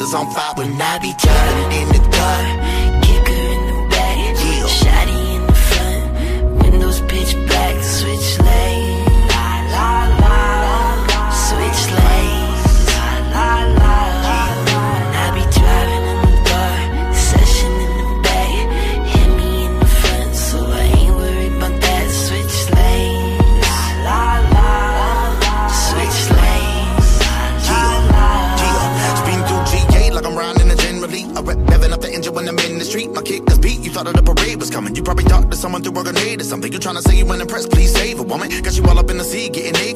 is on fire. When I be driving in the car, kicker in the back, yeah. Shotty in the front, windows pitch black. Switch lanes, la la la, switch lanes, la la la. When I be driving in the car, session in the back, hit me in the front, so I ain't worried about that. Switch lanes, la la la, switch lanes, la la la. Spin through GA like I'm riding a generally. I revving up the engine when I'm in the street. My kick is beat, you thought that the parade was coming. You probably talked to someone through a grenade or something. You tryna say you ain't impressed, please save a woman. Got you all up in the sea, getting naked.